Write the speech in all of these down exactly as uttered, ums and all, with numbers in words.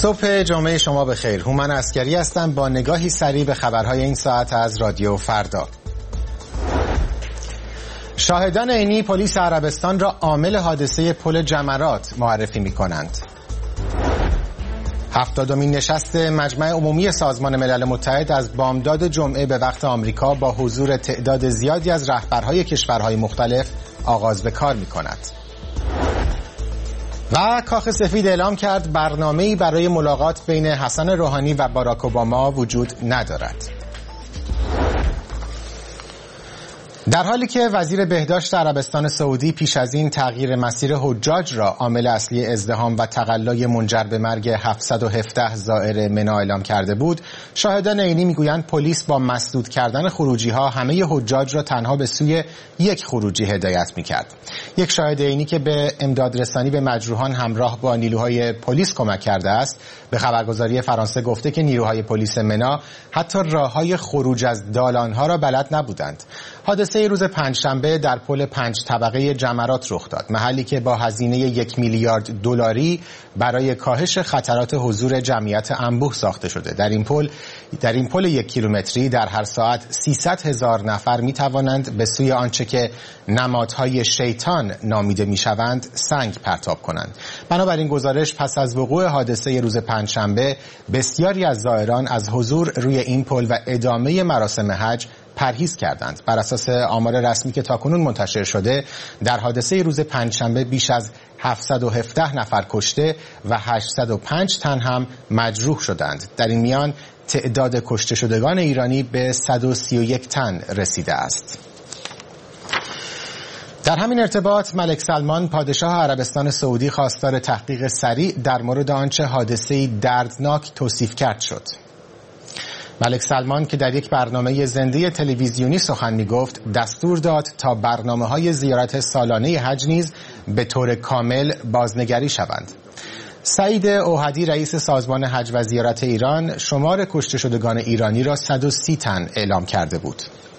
صبح جمعه شما بخیر. هومن عسکری هستم با نگاهی سریع به خبرهای این ساعت از رادیو فردا. شاهدان عینی پلیس عربستان را عامل حادثه پل جمرات معرفی می‌کنند. هفتادمین نشست مجمع عمومی سازمان ملل متحد از بامداد جمعه به وقت آمریکا با حضور تعداد زیادی از رهبرهای کشورهای مختلف آغاز به کار می‌کند. و کاخ سفید اعلام کرد برنامه‌ای برای ملاقات بین حسن روحانی و باراک اوباما وجود ندارد. در حالی که وزیر بهداشت عربستان سعودی پیش از این تغییر مسیر حجاج را عامل اصلی ازدحام و تقلای منجر به مرگ هفتصد و هفده زائر منا اعلام کرده بود، شاهدان عینی میگویند پلیس با مسدود کردن خروجی‌ها همه حجاج را تنها به سوی یک خروجی هدایت می‌کرد. یک شاهد عینی که به امداد رسانی به مجروحان همراه با نیروهای پلیس کمک کرده است، به خبرگزاری فرانسه گفته که نیروهای پلیس منا حتی راه‌های خروج از دالان‌ها را بلد نبودند. حادثه روز پنجشنبه در پل پنج طبقه جمرات رخ داد، محلی که با هزینه یک میلیارد دلاری برای کاهش خطرات حضور جمعیت انبوه ساخته شده. در این پل در این پل یک کیلومتری در هر ساعت سیصد هزار نفر می توانند به سوی آنچه که نمادهای شیطان نامیده می شوند سنگ پرتاب کنند. بنابراین گزارش پس از وقوع حادثه روز پنجشنبه بسیاری از زائران از حضور روی این پل و ادامه مراسم حج پرهیز کردند. بر اساس آمار رسمی که تاکنون منتشر شده، در حادثه روز پنجشنبه بیش از هفتصد و هفده نفر کشته و هشتصد و پنج تن هم مجروح شدند. در این میان تعداد کشته شدگان ایرانی به صد و سی و یک تن رسیده است. در همین ارتباط ملک سلمان پادشاه عربستان سعودی خواستار تحقیق سریع در مورد آنچه حادثه‌ای دردناک توصیف کرد شد. ملک سلمان که در یک برنامه زنده تلویزیونی سخن می‌گفت، دستور داد تا برنامه‌های زیارت سالانه حج نیز به طور کامل بازنگری شوند. سعید اوحدی رئیس سازمان حج و زیارت ایران شمار کشته شدگان ایرانی را صد و سی تن اعلام کرده بود.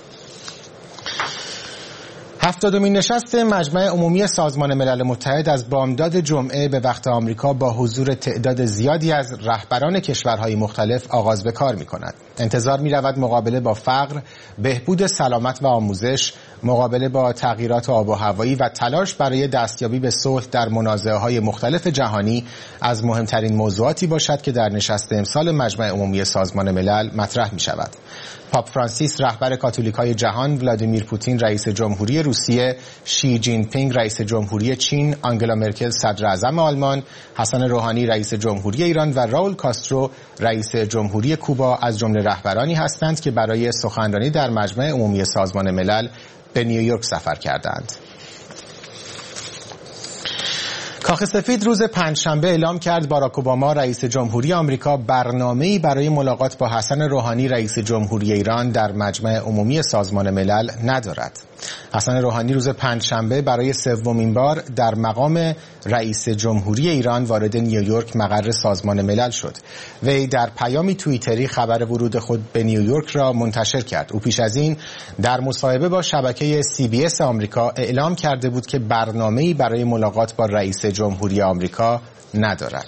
هفتادمین نشست مجمع عمومی سازمان ملل متحد از بامداد جمعه به وقت آمریکا با حضور تعداد زیادی از رهبران کشورهای مختلف آغاز به کار می‌کند. انتظار می‌رود مقابله با فقر، بهبود سلامت و آموزش، مقابله با تغییرات آب و هوایی و تلاش برای دستیابی به صلح در منازعه‌های مختلف جهانی از مهمترین موضوعاتی باشد که در نشست امسال مجمع عمومی سازمان ملل مطرح می‌شود. پاپ فرانسیس رهبر کاتولیکای جهان، ولادیمیر پوتین رئیس جمهوری روسیه، شی جین پینگ رئیس جمهوری چین، آنگلا مرکل صدر اعظم آلمان، حسن روحانی رئیس جمهوری ایران و راول کاسترو رئیس جمهوری کوبا از جمله رهبرانی هستند که برای سخنرانی در مجمع عمومی سازمان ملل به نیویورک سفر کردند. کاخ سفید روز پنجشنبه اعلام کرد باراک اوباما رئیس جمهوری آمریکا برنامه‌ای برای ملاقات با حسن روحانی رئیس جمهوری ایران در مجمع عمومی سازمان ملل ندارد. حسن روحانی روز پنجشنبه برای سومین بار در مقام رئیس جمهوری ایران وارد نیویورک مقر سازمان ملل شد. وی در پیامی توییتری خبر ورود خود به نیویورک را منتشر کرد. او پیش از این در مصاحبه با شبکه سی بی اس آمریکا اعلام کرده بود که برنامه‌ای برای ملاقات با رئیس جمهوری آمریکا ندارد.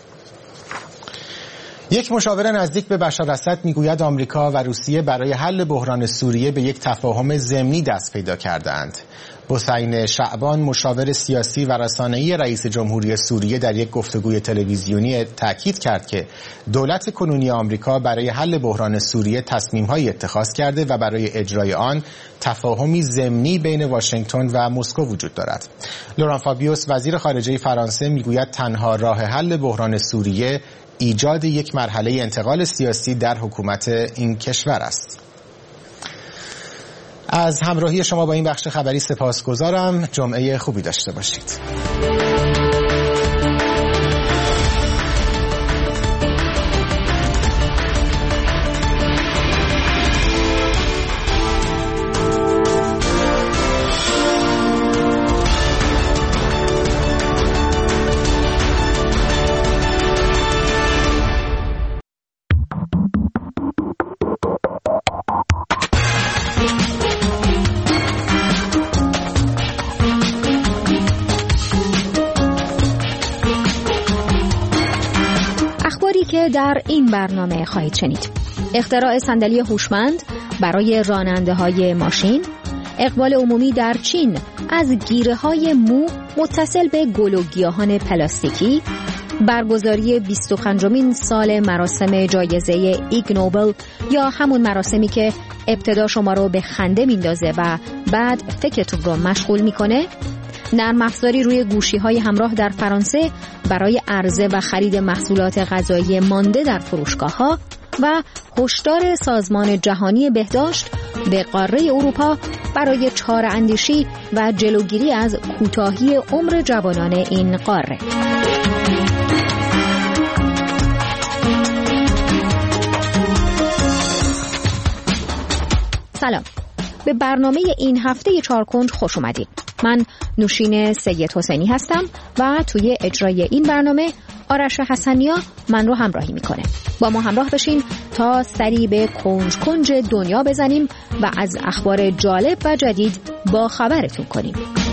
یک مشاور نزدیک به بشار اسد میگوید آمریکا و روسیه برای حل بحران سوریه به یک تفاهم ضمنی دست پیدا کردند. حسین شعبان مشاور سیاسی و رسانه‌ای رئیس جمهوری سوریه در یک گفتگوی تلویزیونی تاکید کرد که دولت کنونی آمریکا برای حل بحران سوریه تصمیم‌هایی اتخاذ کرده و برای اجرای آن تفاهمی ضمنی بین واشنگتن و مسکو وجود دارد. لوران فابیوس وزیر خارجه فرانسه میگوید تنها راه حل بحران سوریه ایجاد یک مرحله انتقال سیاسی در حکومت این کشور است. از همراهی شما با این بخش خبری سپاسگزارم. جمعه خوبی داشته باشید. که در این برنامه خواهید شنید: اختراع صندلی هوشمند برای راننده‌های ماشین، اقبال عمومی در چین از گیره‌های مو متصل به گل و گیاهان پلاستیکی، برگزاری بیست و پنجمین سال مراسم جایزه ایگ نوبل یا همون مراسمی که ابتدا شما رو به خنده میندازه و بعد فکرتون رو مشغول میکنه، نرم افزاری روی گوشی‌های همراه در فرانسه برای عرضه و خرید محصولات غذایی مانده در فروشگاه‌ها و هشدار سازمان جهانی بهداشت به قاره اروپا برای چاره‌اندیشی و جلوگیری از کوتاهی عمر جوانان این قاره. سلام، به برنامه این هفته چارکنج خوش اومدید. من نوشین سید حسینی هستم و توی اجرای این برنامه آرش حسنیا من رو همراهی میکنه. با ما همراه بشین تا سری به کنج کنج دنیا بزنیم و از اخبار جالب و جدید با خبرتون کنیم.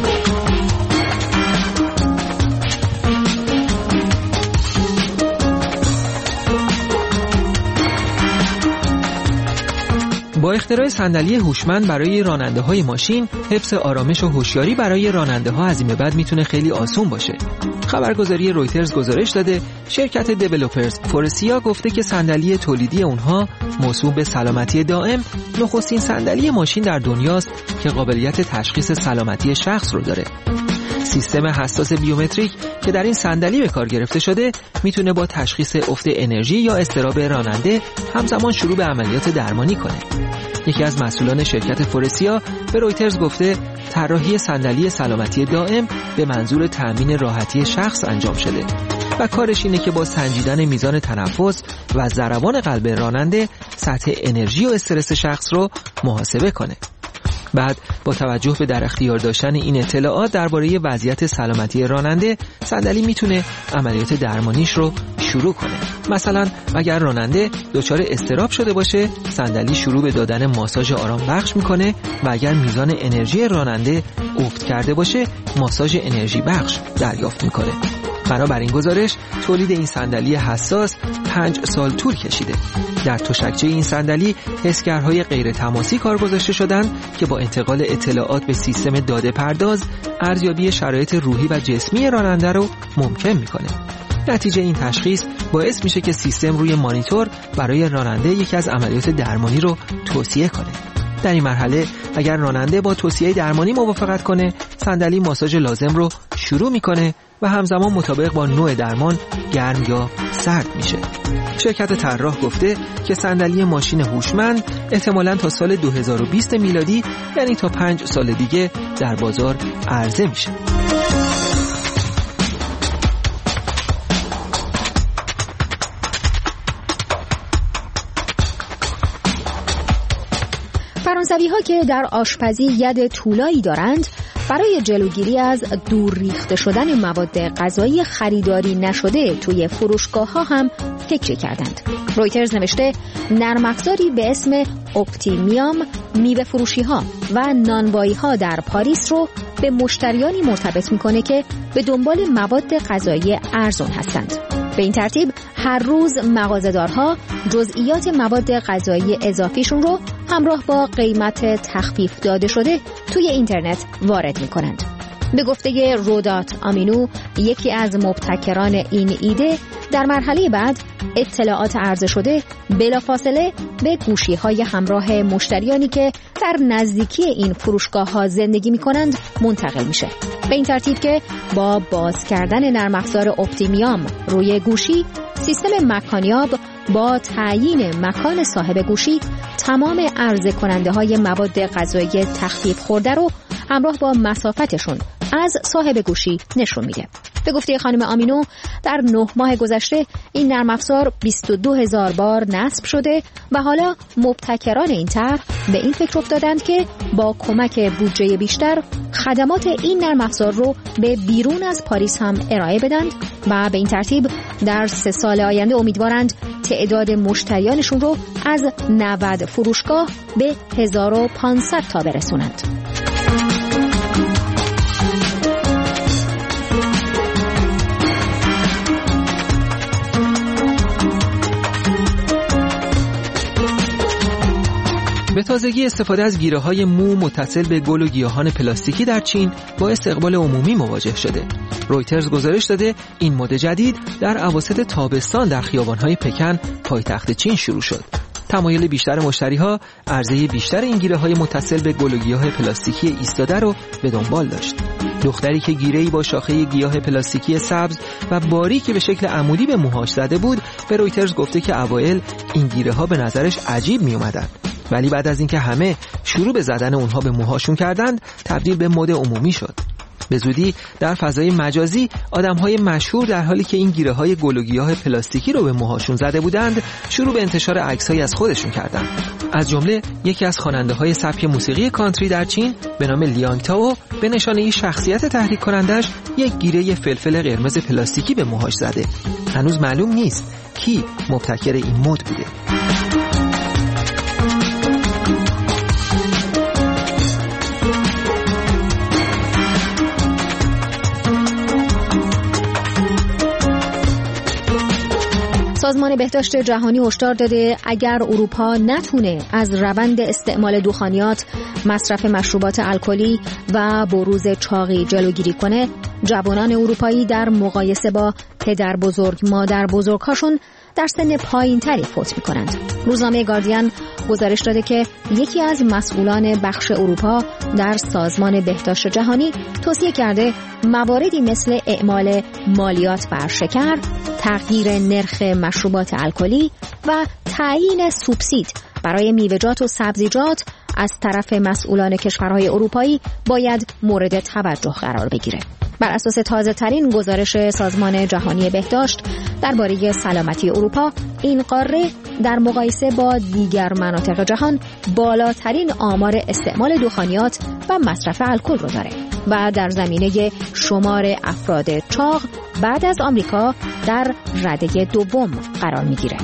با اختراع صندلی هوشمند برای راننده‌های ماشین، حفظ آرامش و هوشیاری برای راننده‌ها از این به بعد میتونه خیلی آسون باشه. خبرگزاری رویترز گزارش داده شرکت دیولپرز فورسیا گفته که صندلی تولیدی اونها موسوم به سلامتی دائم نخستین صندلی ماشین در دنیاست که قابلیت تشخیص سلامتی شخص رو داره. سیستم حساس بیومتریک که در این صندلی به کار گرفته شده میتونه با تشخیص افت انرژی یا اضطراب راننده همزمان شروع به عملیات درمانی کنه. یکی از مسئولان شرکت فورسیا به رویترز گفته طراحی صندلی سلامتی دائم به منظور تأمین راحتی شخص انجام شده و کارش اینه که با سنجیدن میزان تنفس و ضربان قلب راننده سطح انرژی و استرس شخص رو محاسبه کنه. بعد با توجه به در اختیار داشتن این اطلاعات درباره وضعیت سلامتی راننده، صندلی میتونه عملیات درمانیش رو شروع کنه. مثلا اگر راننده دچار اضطراب شده باشه، صندلی شروع به دادن ماساژ آرام بخش میکنه و اگر میزان انرژی راننده افت کرده باشه، ماساژ انرژی بخش دریافت میکنه. بنابراین گزارش تولید این صندلی حساس پنج سال طول کشیده. در تشکچه این صندلی حسگرهای غیر تماسی کار گذاشته شدند که با انتقال اطلاعات به سیستم داده پرداز ارزیابی شرایط روحی و جسمی راننده رو ممکن میکنه. نتیجه این تشخیص باعث میشه که سیستم روی مانیتور برای راننده یکی از عملیات درمانی رو توصیه کنه. در این مرحله اگر راننده با توصیه درمانی موافقت کنه، صندلی ماساژ لازم رو شروع میکنه و همزمان مطابق با نوع درمان گرم یا سرد میشه. شرکت طراح گفته که صندلی ماشین هوشمند احتمالاً تا سال دو هزار و بیست میلادی، یعنی تا پنج سال دیگه، در بازار عرضه میشه. فرانسوی ها که در آشپزی ید طولایی دارند، برای جلوگیری از دور ریخته شدن مواد غذایی خریداری نشده توی فروشگاه ها هم فکر کردند. رویترز نوشته نرم افزاری به اسم اپتیمیام میوه فروشی ها و نانوایی ها در پاریس رو به مشتریانی مرتبط میکنه که به دنبال مواد غذایی ارزان هستند. به این ترتیب هر روز مغازه‌دارها جزئیات مواد غذایی اضافیشون رو همراه با قیمت تخفیف داده شده توی اینترنت وارد می‌کنند. به گفته رودات آمینو، یکی از مبتکران این ایده، در مرحله بعد اطلاعات عرضه شده بلافاصله به گوشی‌های همراه مشتریانی که در نزدیکی این فروشگاه‌ها زندگی می‌کنند منتقل میشه. به این ترتیب که با باز کردن نرم افزار اپتیمیام روی گوشی، سیستم مکانیاب با تعیین مکان صاحب گوشی تمام عرضه کننده های مواد غذایی تخفیف خورده رو همراه با مسافتشون از صاحب گوشی نشون میده. به گفته خانم آمینو، در نه ماه گذشته این نرم افزار بیست و دو هزار بار نصب شده و حالا مبتکران این طرح به این فکر افتادند که با کمک بودجه بیشتر خدمات این نرم افزار رو به بیرون از پاریس هم ارائه بدند و به این ترتیب در سه سال آینده امیدوارند تعداد مشتریانشون رو از نود فروشگاه به هزار و پانصد تا برسونند. به تازگی استفاده از گیره‌های مو متصل به گل و گیاهان پلاستیکی در چین با استقبال عمومی مواجه شده. رویترز گزارش داده این مد جدید در اواسط تابستان در خیابان‌های پکن پایتخت چین شروع شد. تمایل بیشتر مشتری‌ها عرضه بیشتر این گیره‌های متصل به گل و گیاه پلاستیکی ایستاده رو به دنبال داشت. دختری که گیره‌ای با شاخه گیاه پلاستیکی سبز و باریک به شکل عمودی به موهاش زده بود، به رویترز گفته که اوایل این گیره‌ها به نظرش عجیب می‌اومدن، ولی بعد از اینکه همه شروع به زدن اونها به موهاشون کردند، تبدیل به مد عمومی شد. به زودی در فضای مجازی آدم‌های مشهور در حالی که این گیره‌های گل و گیاه پلاستیکی رو به موهاشون زده بودند، شروع به انتشار عکس‌هایی از خودشون کردند. از جمله یکی از خواننده‌های سبک موسیقی کانتری در چین به نام لیانگ تائو به نشانه شخصیت تحریک کنندش یک گیره فلفل قرمز پلاستیکی به موهاش زده. هنوز معلوم نیست کی مبتکر این مد بوده. سازمان بهداشت جهانی هشدار داده اگر اروپا نتونه از روند استعمال دخانیات، مصرف مشروبات الکلی و بروز چاقی جلوگیری کنه، جوانان اروپایی در مقایسه با پدر بزرگ مادر بزرگهاشون در سن پایین تری فوت میکنند. روزنامه گاردین گزارش داده که یکی از مسئولان بخش اروپا در سازمان بهداشت جهانی توصیه کرده مواردی مثل اعمال مالیات بر شکر، تغییر نرخ مشروبات الکلی و تعیین سوبسید برای میوه‌جات و سبزیجات از طرف مسئولان کشورهای اروپایی باید مورد توجه قرار بگیره. بر اساس تازه ترین گزارش سازمان جهانی بهداشت درباره سلامتی اروپا، این قاره در مقایسه با دیگر مناطق جهان بالاترین آمار استعمال دخانیات و مصرف الکل رو داره و در زمینه شمار افراد چاق بعد از آمریکا در رده دوم قرار میگیره.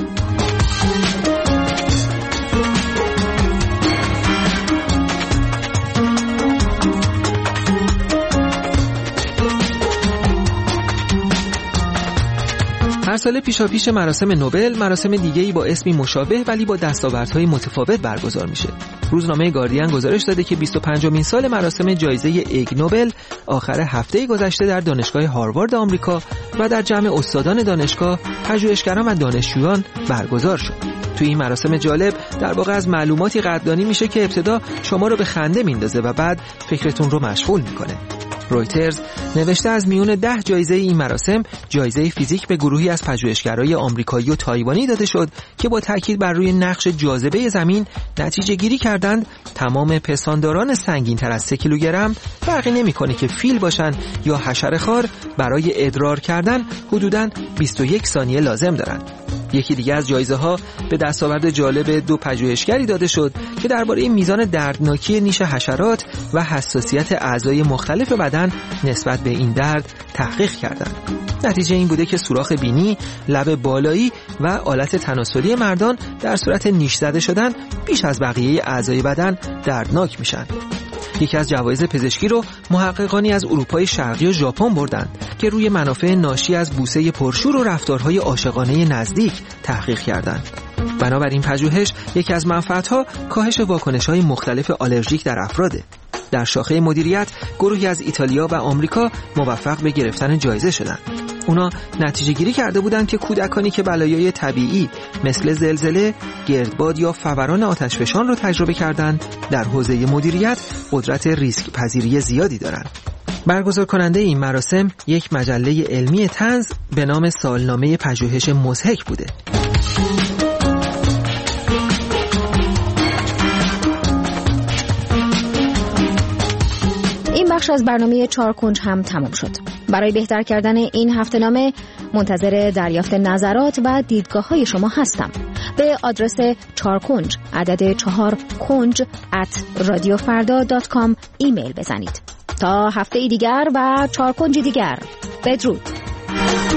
هر سال پیشاپیش مراسم نوبل، مراسم دیگه‌ای با اسمی مشابه ولی با دستاوردهای متفاوت برگزار میشه. روزنامه گاردین گزارش داده که بیست و پنجمین سال مراسم جایزه ایگ نوبل آخر هفته گذشته در دانشگاه هاروارد آمریکا و در جمع استادان دانشگاه، پژوهشگران و دانشجویان برگزار شد. توی این مراسم جالب در واقع از معلوماتی قدردانی میشه که ابتدا شما رو به خنده میندازه و بعد فکرتون رو مشغول میکنه. رویترز نوشته از میون ده جایزه این مراسم، جایزه فیزیک به گروهی از پژوهشگرای آمریکایی و تایوانی داده شد که با تاکید بر روی نقش جاذبه زمین نتیجه گیری کردند تمام پستانداران سنگین تر از سه کیلوگرم، فرقی نمی‌کنه که فیل باشن یا حشره‌خوار، برای ادرار کردن حدوداً بیست و یک ثانیه لازم دارند. یکی دیگه از جایزه ها به دستاورد جالب دو پژوهشگری داده شد که درباره میزان دردناکی نیش حشرات و حساسیت اعضای مختلف بدن نسبت به این درد تحقیق کردند. نتیجه این بوده که سوراخ بینی، لب بالایی و آلت تناسلی مردان در صورت نیش زده شدن بیش از بقیه اعضای بدن دردناک میشن. یکی از جوایز پزشکی رو محققانی از اروپای شرقی و ژاپن بردند که روی منافع ناشی از بوسه پرشور و رفتارهای عاشقانه نزدیک تحقیق کردند. بنابراین پژوهش یکی از منفعت‌ها کاهش واکنش‌های مختلف آلرژیک در افراده. در شاخه مدیریت گروهی از ایتالیا و آمریکا موفق به گرفتن جایزه شدند. اونا نتیجه گیری کرده بودند که کودکانی که بلایای طبیعی مثل زلزله، گردباد یا فوران آتشفشان رو تجربه کردند، در حوزه مدیریت قدرت ریسک پذیری زیادی دارند. برگزار کننده این مراسم یک مجله علمی طنز به نام سالنامه پژوهش مضحک بوده. این بخش از برنامه چهار کنج هم تمام شد. برای بهتر کردن این هفته‌نامه منتظر دریافت نظرات و دیدگاه‌های شما هستم. به آدرس چهار کنج عدد چهار کنج ات رادیو فردا دات کام ایمیل بزنید. تا هفته دیگر و چهار کنج دیگر، بدرود.